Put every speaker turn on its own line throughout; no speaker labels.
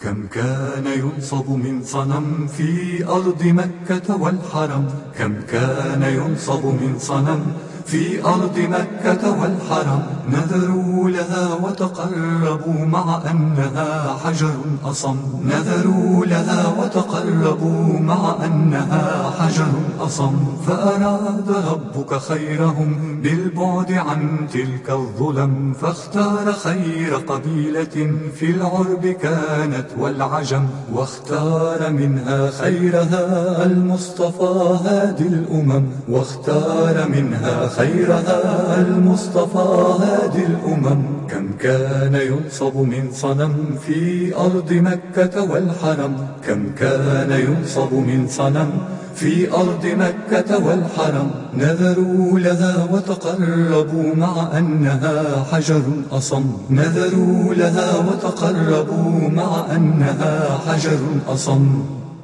كم كان ينصب من صنم في أرض مكة والحرم، كم كان ينصب من صنم في أرض مكة والحرم. نذروا لها وتقربوا مع أنها حجر أصم، نذروا لها وتقربوا مع أنها حجر أصم. فأراد ربك خيرهم بالبعد عن تلك الظلم، فاختار خير قبيلة في العرب كانت والعجم، واختار منها خيرها المصطفى هادي الأمم، واختار منها خيرها المصطفى هادي الأمم. كم كان ينصب من صنم في أرض مكة والحرم، كم كان ينصب من صنم في أرض مكة والحرم. نذروا لها وتقربوا مع أنها حجر أصم، نذروا لها وتقربوا مع أنها حجر أصم.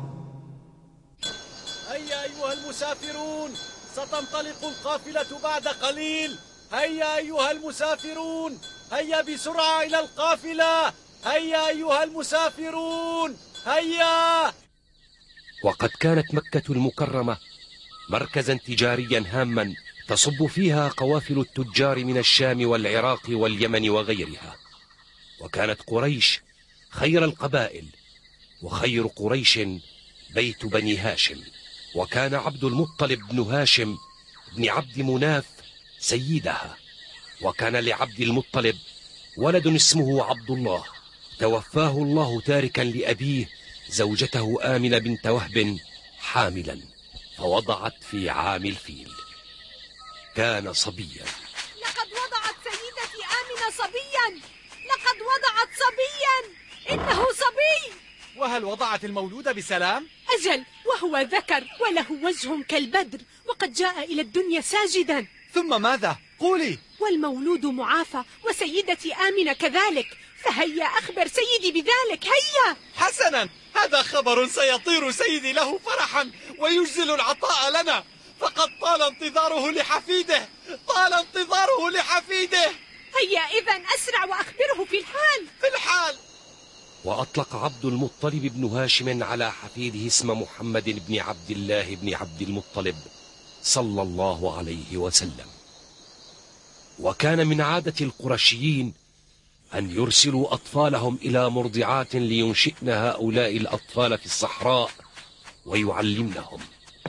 هيا أيها المسافرون، ستنطلق القافلة بعد قليل. هيا أيها المسافرون، هيا بسرعة إلى القافلة. هيا أيها المسافرون، هيا.
وقد كانت مكة المكرمة مركزا تجاريا هاما تصب فيها قوافل التجار من الشام والعراق واليمن وغيرها. وكانت قريش خير القبائل، وخير قريش بيت بني هاشم. وكان عبد المطلب بن هاشم بن عبد مناف سيدها. وكان لعبد المطلب ولد اسمه عبد الله، توفاه الله تاركا لأبيه زوجته آمنة بنت وهب حاملا، فوضعت في عام الفيل. كان صبيا.
لقد وضعت سيدتي آمنة صبيا، لقد وضعت صبيا، إنه صبي.
وهل وضعت المولود بسلام؟
أجل، وهو ذكر وله وجه كالبدر، وقد جاء إلى الدنيا ساجدا.
ثم ماذا؟ قولي.
والمولود معافى، وسيدتي آمنة كذلك، فهيا أخبر سيدي بذلك. هيا.
حسنا، هذا خبر سيطير سيدي له فرحا ويجزل العطاء لنا، فقد طال انتظاره لحفيده، طال انتظاره لحفيده.
هيا إذن أسرع وأخبره في الحال.
في الحال.
وأطلق عبد المطلب بن هاشم على حفيده اسم محمد بن عبد الله بن عبد المطلب صلى الله عليه وسلم. وكان من عادة القرشيين أن يرسلوا أطفالهم إلى مرضعات لينشئن هؤلاء الأطفال في الصحراء ويعلمنهم.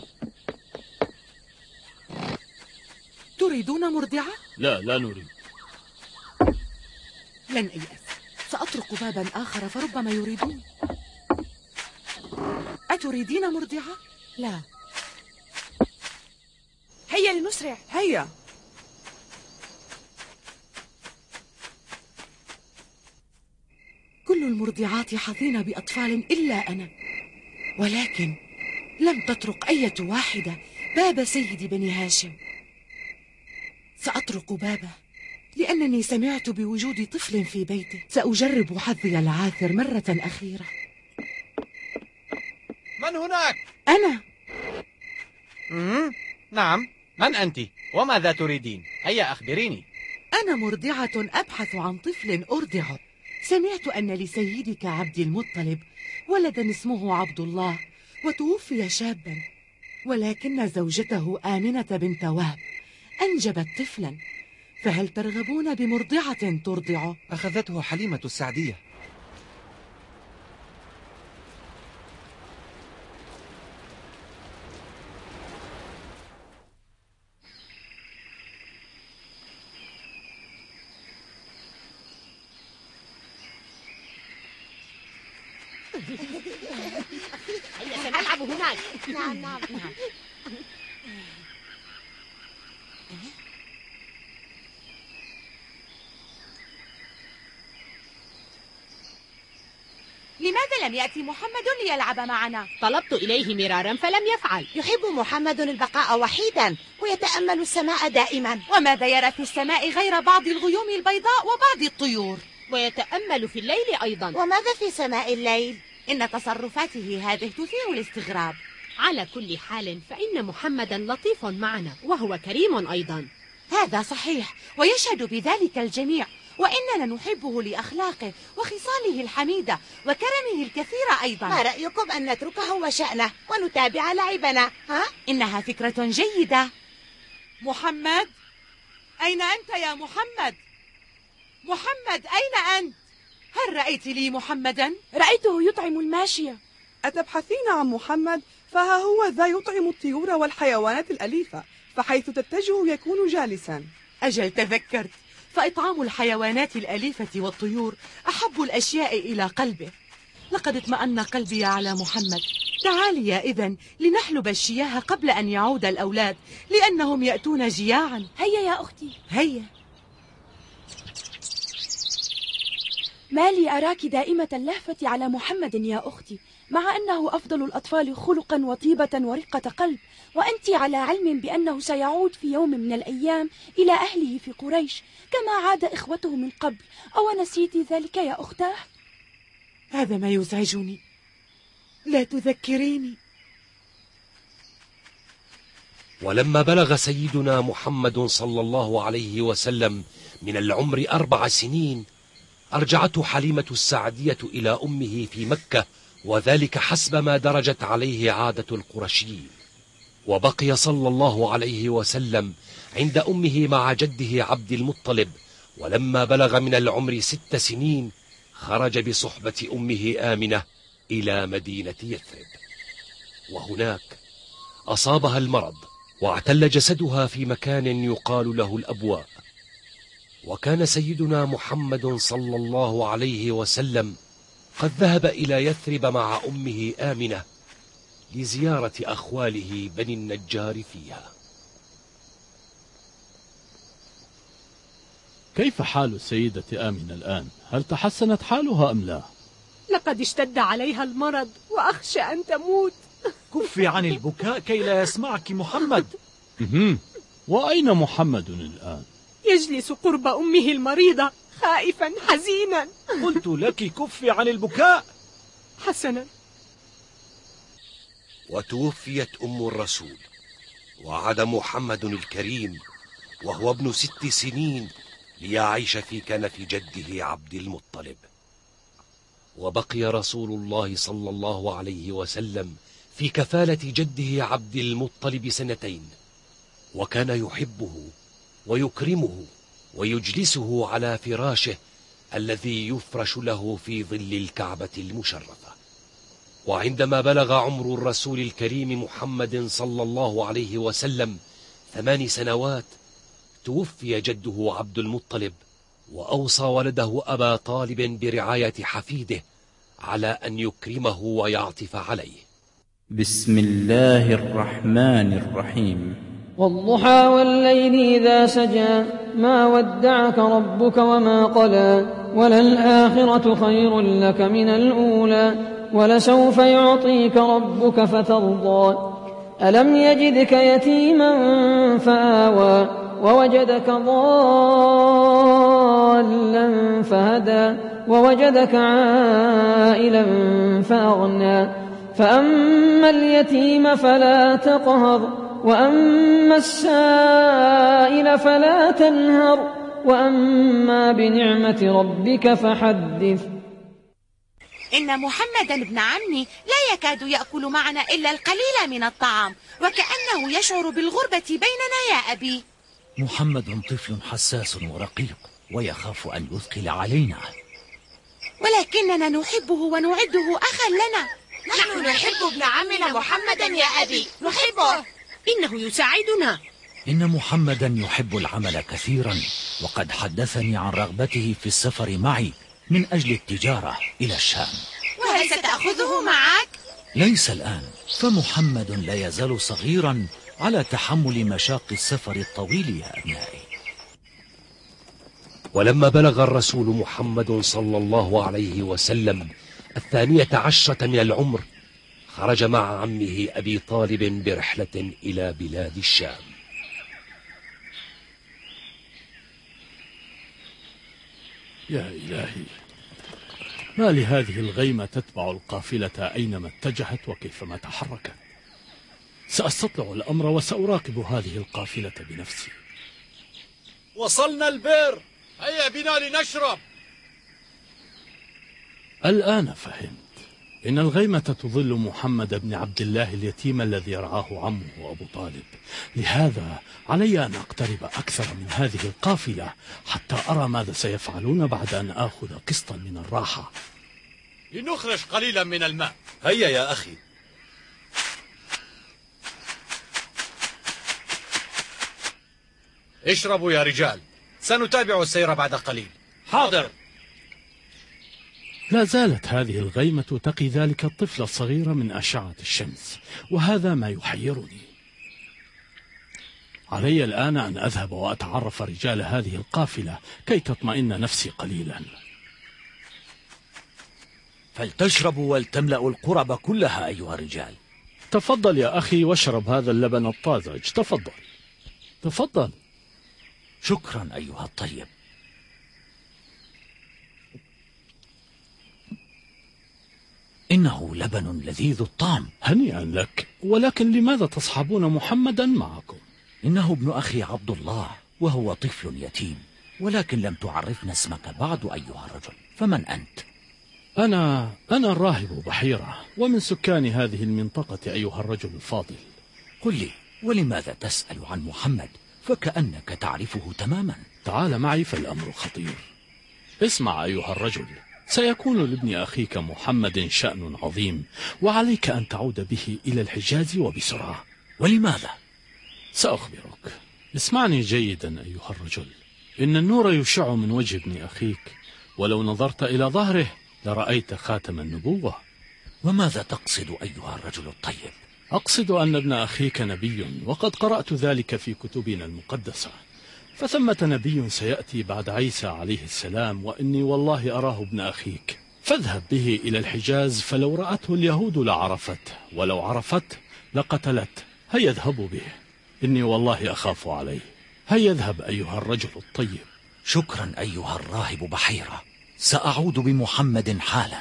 تريدون مرضعة؟
لا نريد.
لن أيأس، سأطرق بابا آخر فربما يريدون. أتريدين مرضعة؟ لا. هيا لنسرع. هيا. كل المرضعات حظين بأطفال إلا أنا، ولكن لم تطرق أية واحدة باب سيد بني هاشم. سأطرق بابه لأنني سمعت بوجود طفل في بيته. سأجرب حظي العاثر مرة أخيرة.
من هناك؟
أنا.
نعم، من أنت؟ وماذا تريدين؟ هيا أخبريني.
أنا مرضعة أبحث عن طفل أرضعه. سمعت أن لسيدك عبد المطلب ولدا اسمه عبد الله، وتوفي شابا، ولكن زوجته آمنة بنت وهب أنجبت طفلا، فهل ترغبون بمرضعة ترضعه؟
أخذته حليمة السعدية.
هيا سنلعب هناك.
نعم.
لماذا لم يأتي محمد ليلعب معنا؟
طلبت إليه مرارا فلم يفعل. يحب محمد البقاء وحيدا ويتأمل السماء دائما.
وماذا يرى في السماء غير بعض الغيوم البيضاء وبعض الطيور؟
ويتأمل في الليل أيضا. وماذا في سماء الليل؟
إن تصرفاته هذه تثير الاستغراب.
على كل حال فإن محمدا لطيف معنا وهو كريم أيضا.
هذا صحيح، ويشهد بذلك الجميع، وإننا نحبه لأخلاقه وخصاله الحميدة وكرمه الكثير أيضا.
ما رأيكم أن نتركه وشأنه ونتابع لعبنا؟ ها؟
إنها فكرة جيدة. محمد، أين أنت يا محمد؟ محمد، أين أنت؟ هل رأيت لي محمدا؟
رأيته يطعم الماشية.
أتبحثين عن محمد؟ فها هو ذا يطعم الطيور والحيوانات الأليفة، فحيث تتجه يكون جالسا.
أجل تذكرت، فإطعام الحيوانات الأليفة والطيور أحب الأشياء إلى قلبه. لقد اطمأن قلبي على محمد. تعالي يا إذن لنحلب الشياه قبل أن يعود الأولاد، لأنهم يأتون جياعا.
هيا يا أختي.
هيا.
ما لي أراك دائمة اللهفة على محمد يا أختي، مع أنه أفضل الأطفال خلقا وطيبة ورقة قلب، وأنت على علم بأنه سيعود في يوم من الأيام إلى أهله في قريش كما عاد إخوته من قبل. أو نسيت ذلك يا أختاه؟
هذا ما يزعجني، لا تذكريني.
ولما بلغ سيدنا محمد صلى الله عليه وسلم من العمر 4 سنين أرجعته حليمة السعدية إلى أمه في مكة، وذلك حسب ما درجت عليه عادة القرشيين. وبقي صلى الله عليه وسلم عند أمه مع جده عبد المطلب، ولما بلغ من العمر 6 سنين خرج بصحبة أمه آمنة إلى مدينة يثرب، وهناك أصابها المرض واعتل جسدها في مكان يقال له الأبواء. وكان سيدنا محمد صلى الله عليه وسلم قد ذهب إلى يثرب مع أمه آمنة لزيارة أخواله بني النجار فيها.
كيف حال السيدة آمنة الآن؟ هل تحسنت حالها أم لا؟
لقد اشتد عليها المرض وأخشى أن تموت.
كفي عن البكاء كي لا يسمعك محمد.
وأين محمد الآن؟
يجلس قرب أمه المريضة خائفا حزينا.
قلت لك كفي عن البكاء.
حسنا.
وتوفيت أم الرسول، وعاد محمد الكريم وهو ابن 6 سنين ليعيش في كنف جده عبد المطلب. وبقي رسول الله صلى الله عليه وسلم في كفالة جده عبد المطلب 2 سنين، وكان يحبه ويكرمه ويجلسه على فراشه الذي يفرش له في ظل الكعبة المشرفة. وعندما بلغ عمر الرسول الكريم محمد صلى الله عليه وسلم 8 سنوات توفي جده عبد المطلب، وأوصى ولده أبا طالب برعاية حفيده على أن يكرمه ويعطف عليه.
بسم الله الرحمن الرحيم.
والضحى والليل إذا سجى ما ودعك ربك وما قلى وللآخرة خير لك من الأولى ولسوف يعطيك ربك فترضى ألم يجدك يتيما فآوى ووجدك ضالا فهدى ووجدك عائلا فأغنى فأما اليتيم فلا تقهر وأما السائل فلا تنهر وأما بنعمة ربك فحدث.
إن محمدا ابن عمي لا يكاد يأكل معنا إلا القليل من الطعام، وكأنه يشعر بالغربة بيننا يا أبي.
محمد طفل حساس ورقيق ويخاف أن يثقل علينا،
ولكننا نحبه ونعده أخا لنا.
نحن نحب ابن عمنا محمدا يا أبي، نحبه،
إنه يساعدنا.
إن محمدا يحب العمل كثيرا، وقد حدثني عن رغبته في السفر معي من أجل التجارة إلى الشام.
وهل ستأخذه معك؟
ليس الآن، فمحمد لا يزال صغيرا على تحمل مشاق السفر الطويل يا أبنائي.
ولما بلغ الرسول محمد صلى الله عليه وسلم 12 من العمر خرج مع عمه أبي طالب برحلة إلى بلاد الشام.
يا إلهي، ما لهذه الغيمة تتبع القافلة أينما اتجهت وكيفما تحركت؟ سأستطلع الأمر وسأراقب هذه القافلة بنفسي.
وصلنا البئر، هيا بنا لنشرب.
الآن فهمت. إن الغيمة تظل محمد بن عبد الله اليتيم الذي يرعاه عمه أبو طالب. لهذا علي أن أقترب أكثر من هذه القافلة حتى أرى ماذا سيفعلون بعد أن آخذ قسطا من الراحة.
لنخرج قليلا من الماء.
هيا يا أخي.
اشربوا يا رجال، سنتابع السير بعد قليل.
حاضر.
لا زالت هذه الغيمة تقي ذلك الطفل الصغير من أشعة الشمس، وهذا ما يحيرني. علي الآن أن أذهب وأتعرف رجال هذه القافلة كي تطمئن نفسي قليلا.
فلتشربوا ولتملأوا القرب كلها أيها الرجال.
تفضل يا أخي واشرب هذا اللبن الطازج. تفضل تفضل.
شكرا أيها الطيب. إنه لبن لذيذ الطعم.
هنيئا لك. ولكن لماذا تصحبون محمدا معكم؟
إنه ابن أخي عبد الله، وهو طفل يتيم. ولكن لم تعرفنا اسمك بعد أيها الرجل، فمن أنت؟
أنا الراهب بحيرة، ومن سكان هذه المنطقة أيها الرجل الفاضل.
قل لي، ولماذا تسأل عن محمد فكأنك تعرفه تماما؟
تعال معي فالأمر خطير. اسمع أيها الرجل، سيكون لابن أخيك محمد شأن عظيم، وعليك أن تعود به إلى الحجاز وبسرعة.
ولماذا؟
سأخبرك. اسمعني جيدا أيها الرجل. إن النور يشع من وجه ابن أخيك، ولو نظرت إلى ظهره لرأيت خاتم النبوة.
وماذا تقصد أيها الرجل الطيب؟
أقصد أن ابن أخيك نبي، وقد قرأت ذلك في كتبنا المقدسة. فثمة نبي سيأتي بعد عيسى عليه السلام، وإني والله أراه ابن أخيك. فاذهب به إلى الحجاز، فلو رأته اليهود لعرفته، ولو عرفته لقتلته. هيا اذهبوا به، إني والله أخاف عليه. هيا اذهب أيها الرجل الطيب.
شكرا أيها الراهب بحيرة، سأعود بمحمد حالا.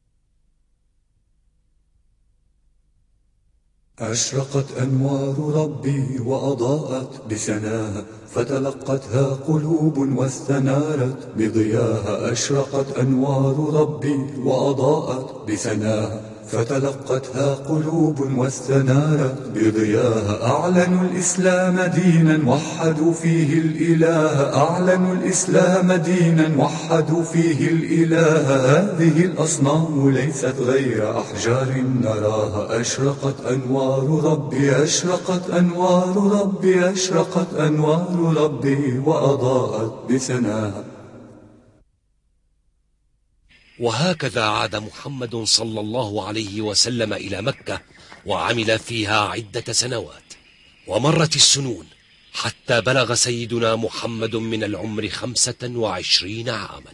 أشرقت أنوار ربي وأضاءت بسناها، فتلقتها قلوب واستنارت بضياها. أشرقت أنوار ربي وأضاءت بسناها، فتلقتها قلوب واستنارت بضياها. أعلنوا الإسلام دينا وحدوا فيه الإله، أعلنوا الإسلام دينا وحدوا فيه الإله. هذه الأصنام ليست غير أحجار نراها. أشرقت أنوار ربي، أشرقت أنوار ربي، أشرقت أنوار ربي وأضاءت بسناها.
وهكذا عاد محمد صلى الله عليه وسلم إلى مكة، وعمل فيها عدة سنوات. ومرت السنون حتى بلغ سيدنا محمد من العمر 25 عاما.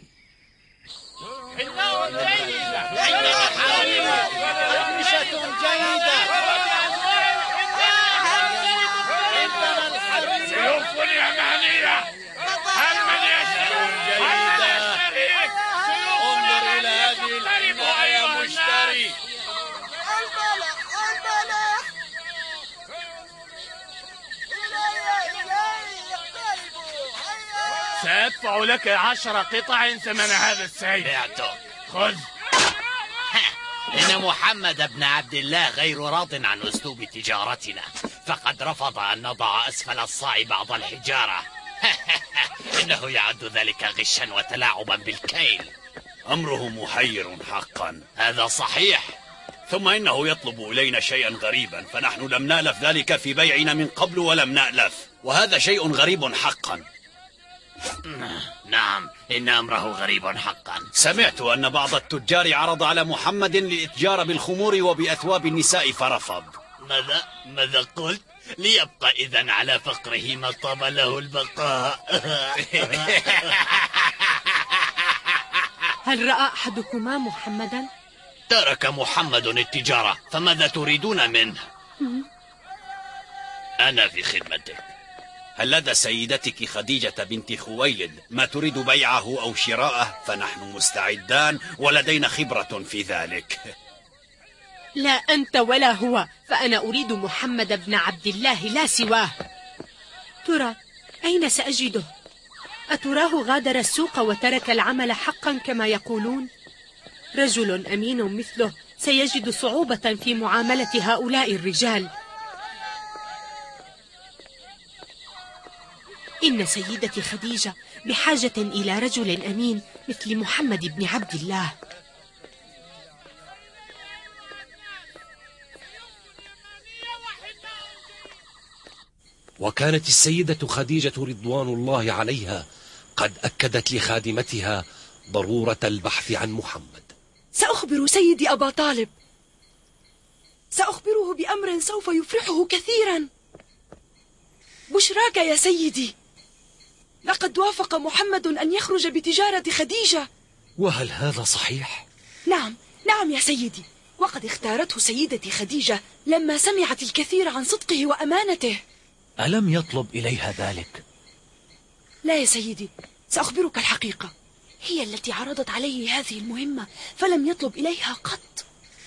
سأدفع لك 10 قطع ثمن هذا السيف. خذ.
إن محمد بن عبد الله غير راض عن أسلوب تجارتنا، فقد رفض أن نضع أسفل الصاع بعض الحجارة. إنه يعد ذلك غشا وتلاعبا بالكيل.
أمره محير حقا.
هذا صحيح.
ثم إنه يطلب إلينا شيئا غريبا، فنحن لم نألف ذلك في بيعنا من قبل ولم نألف، وهذا شيء غريب حقا.
نعم، إن أمره غريب حقا.
سمعت أن بعض التجار عرض على محمد للإتجار بالخمور وبأثواب النساء فرفض.
ماذا قلت؟ ليبقى إذن على فقره ما طاب له البقاء.
هل رأى أحدكما محمدا؟
ترك محمد التجارة، فماذا تريدون منه؟ أنا في خدمتك.
هل لدى سيدتك خديجة بنت خويلد ما تريد بيعه أو شراءه؟ فنحن مستعدان ولدينا خبرة في ذلك.
لا أنت ولا هو، فأنا أريد محمد بن عبد الله لا سواه. ترى أين سأجده؟ أتراه غادر السوق وترك العمل حقا كما يقولون؟ رجل أمين مثله سيجد صعوبة في معاملة هؤلاء الرجال. إن سيدتي خديجة بحاجة إلى رجل أمين مثل محمد بن عبد الله.
وكانت السيدة خديجة رضوان الله عليها قد أكدت لخادمتها ضرورة البحث عن محمد.
سأخبر سيدي أبا طالب، سأخبره بأمر سوف يفرحه كثيرا. بشراك يا سيدي، لقد وافق محمد أن يخرج بتجارة خديجة.
وهل هذا صحيح؟
نعم يا سيدي، وقد اختارته سيدتي خديجة لما سمعت الكثير عن صدقه وأمانته.
ألم يطلب إليها ذلك؟
لا يا سيدي، سأخبرك الحقيقة، هي التي عرضت عليه هذه المهمة فلم يطلب إليها قط.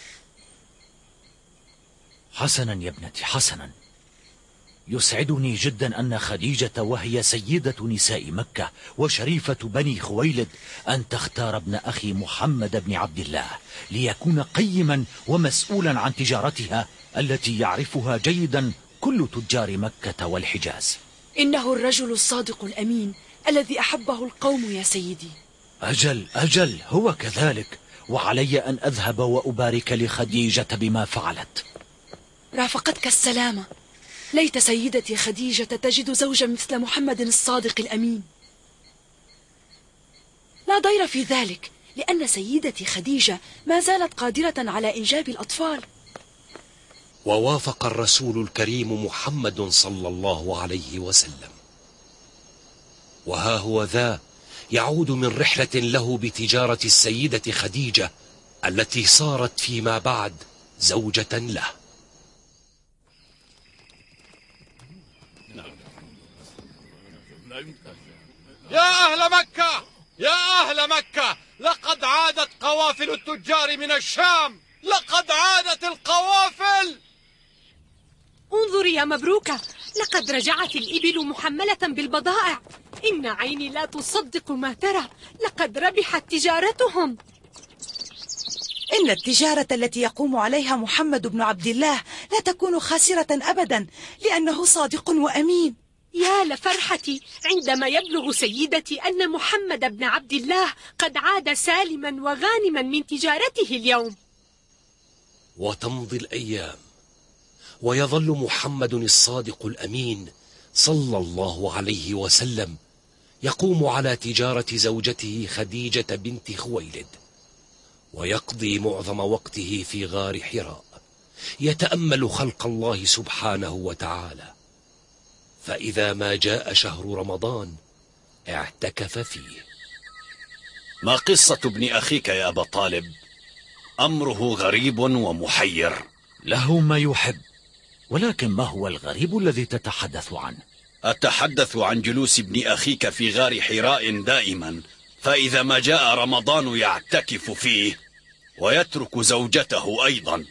حسنا يا ابنتي، حسنا. يسعدني جدا أن خديجة وهي سيدة نساء مكة وشريفة بني خويلد أن تختار ابن أخي محمد بن عبد الله ليكون قيما ومسؤولا عن تجارتها التي يعرفها جيدا كل تجار مكة والحجاز.
إنه الرجل الصادق الأمين الذي أحبه القوم يا سيدي.
أجل هو كذلك، وعلي أن أذهب وأبارك لخديجة بما فعلت.
رافقتك السلامة. ليت سيدتي خديجة تجد زوجا مثل محمد الصادق الأمين. لا ضير في ذلك، لأن سيدتي خديجة ما زالت قادرة على إنجاب الأطفال.
ووافق الرسول الكريم محمد صلى الله عليه وسلم، وها هو ذا يعود من رحلة له بتجارة السيدة خديجة التي صارت فيما بعد زوجة له.
يا أهل مكة، يا أهل مكة، لقد عادت قوافل التجار من الشام، لقد عادت القوافل.
انظر يا مبروكة، لقد رجعت الإبل محملة بالبضائع. إن عيني لا تصدق ما ترى، لقد ربحت تجارتهم.
إن التجارة التي يقوم عليها محمد بن عبد الله لا تكون خاسرة أبدا، لأنه صادق وأمين.
يا لفرحتي عندما يبلغ سيدتي أن محمد بن عبد الله قد عاد سالما وغانما من تجارته اليوم.
وتمضي الأيام ويظل محمد الصادق الأمين صلى الله عليه وسلم يقوم على تجارة زوجته خديجة بنت خويلد، ويقضي معظم وقته في غار حراء يتأمل خلق الله سبحانه وتعالى. فإذا ما جاء شهر رمضان اعتكف فيه.
ما قصة ابن أخيك يا أبا طالب؟ أمره غريب ومحير.
له ما يحب، ولكن ما هو الغريب الذي تتحدث عنه؟
أتحدث عن جلوس ابن أخيك في غار حراء دائما، فإذا ما جاء رمضان يعتكف فيه ويترك زوجته أيضا.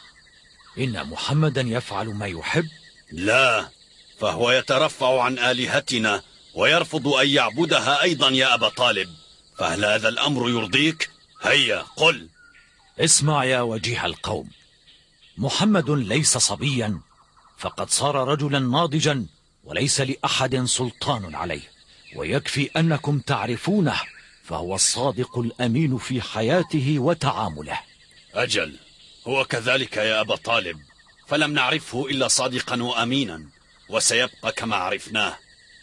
إن محمدا يفعل ما يحب؟
لا، فهو يترفع عن آلهتنا ويرفض أن يعبدها أيضا يا أبا طالب، فهل هذا الأمر يرضيك؟ هيا قل.
اسمع يا وجيه القوم، محمد ليس صبيا، فقد صار رجلا ناضجا وليس لأحد سلطان عليه، ويكفي أنكم تعرفونه، فهو الصادق الأمين في حياته وتعامله.
أجل، هو كذلك يا أبا طالب، فلم نعرفه إلا صادقا وأمينا، وسيبقى كما عرفناه.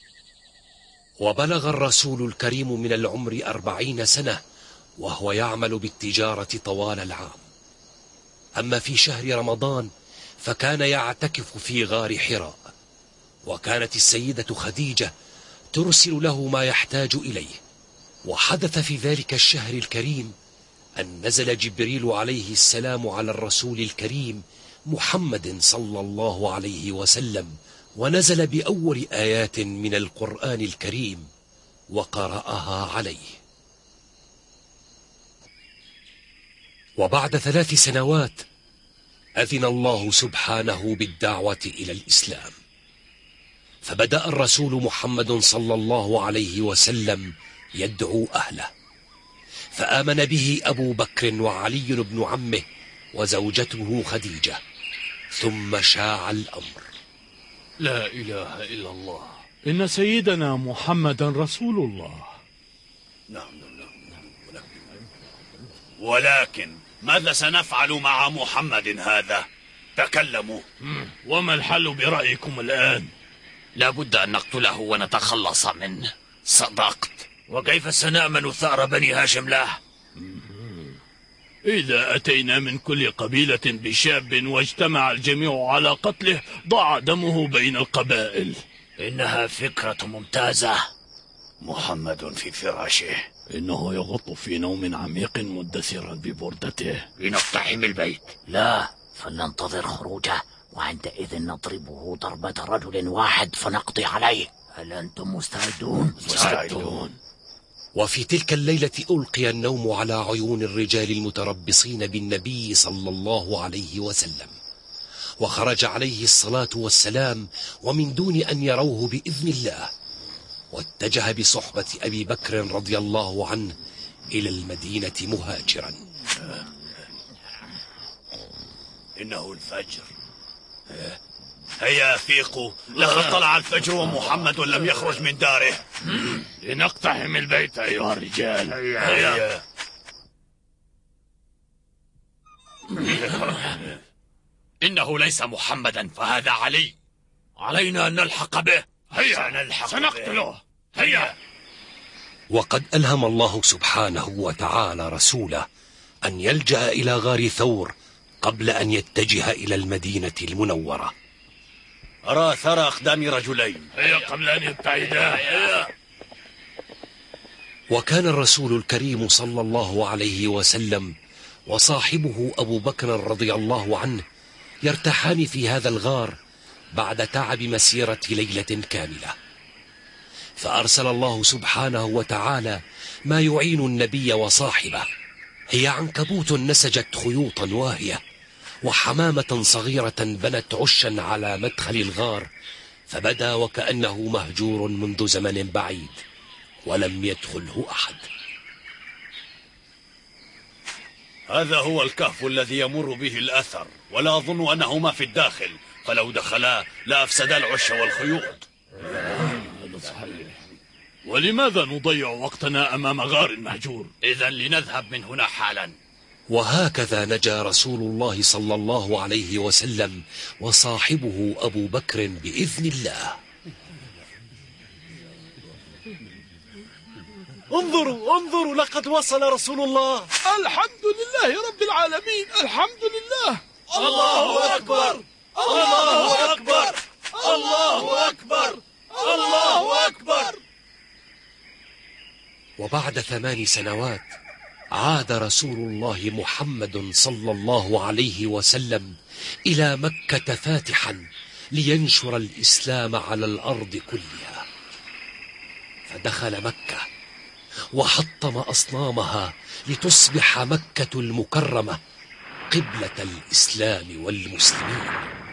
وبلغ الرسول الكريم من العمر 40 سنة وهو يعمل بالتجارة طوال العام. أما في شهر رمضان فكان يعتكف في غار حراء، وكانت السيدة خديجة ترسل له ما يحتاج إليه. وحدث في ذلك الشهر الكريم أن نزل جبريل عليه السلام على الرسول الكريم محمد صلى الله عليه وسلم، ونزل بأول آيات من القرآن الكريم وقرأها عليه. وبعد 3 سنوات أذن الله سبحانه بالدعوة إلى الإسلام، فبدأ الرسول محمد صلى الله عليه وسلم يدعو أهله، فآمن به أبو بكر وعلي بن عمه وزوجته خديجة، ثم شاع الأمر.
لا إله إلا الله، إن سيدنا محمدا رسول الله.
ولكن ماذا سنفعل مع محمد هذا؟ تكلموا.
وما الحل برأيكم الآن؟
لابد أن نقتله ونتخلص منه. صدقت.
وكيف سنأمن ثأر بني هاشم له؟
إذا أتينا من كل قبيلة بشاب واجتمع الجميع على قتله ضاع دمه بين القبائل.
إنها فكرة ممتازة.
محمد في فراشه،
إنه يغط في نوم عميق مدثرا ببردته.
لنقتحم البيت.
لا، فلننتظر خروجه، وعندئذ نضربه ضربة رجل واحد فنقضي عليه. هل أنتم مستعدون؟
مستعدون. وفي تلك الليلة ألقي النوم على عيون الرجال المتربصين بالنبي صلى الله عليه وسلم، وخرج عليه الصلاة والسلام ومن دون أن يروه بإذن الله، واتجه بصحبة أبي بكر رضي الله عنه إلى المدينة مهاجرا.
إنه الفجر. هيا فيقوا، لقد طلع الفجر ومحمد لم يخرج من داره.
لنقتحم البيت أيها الرجال.
هيا.
إنه ليس محمدا فهذا علي.
علينا أن نلحق به.
هيا سنقتله. هيا.
وقد ألهم الله سبحانه وتعالى رسوله أن يلجأ إلى غار ثور قبل أن يتجه إلى المدينة المنورة.
أرى ثرى أقدام رجلين.
هيا قبل أن يبتعدا. هيا.
وكان الرسول الكريم صلى الله عليه وسلم وصاحبه أبو بكر رضي الله عنه يرتاحان في هذا الغار بعد تعب مسيرة ليلة كاملة، فأرسل الله سبحانه وتعالى ما يعين النبي وصاحبه. هي عنكبوت نسجت خيوطا واهية، وحمامة صغيرة بنت عشا على مدخل الغار، فبدا وكأنه مهجور منذ زمن بعيد ولم يدخله أحد.
هذا هو الكهف الذي يمر به الأثر، ولا أظن أنهما في الداخل، فلو دخلا لأفسدا العش والخيوط.
ولماذا نضيع وقتنا أمام غار مهجور؟
إذن لنذهب من هنا حالا.
وهكذا نجا رسول الله صلى الله عليه وسلم وصاحبه أبو بكر بإذن الله.
انظروا لقد وصل رسول الله.
الحمد لله رب العالمين، الحمد لله.
الله أكبر، الله أكبر، الله أكبر، الله أكبر.
وبعد 8 سنوات عاد رسول الله محمد صلى الله عليه وسلم إلى مكة فاتحا لينشر الإسلام على الأرض كلها، فدخل مكة وحطم أصنامها لتصبح مكة المكرمة قبلة الإسلام والمسلمين.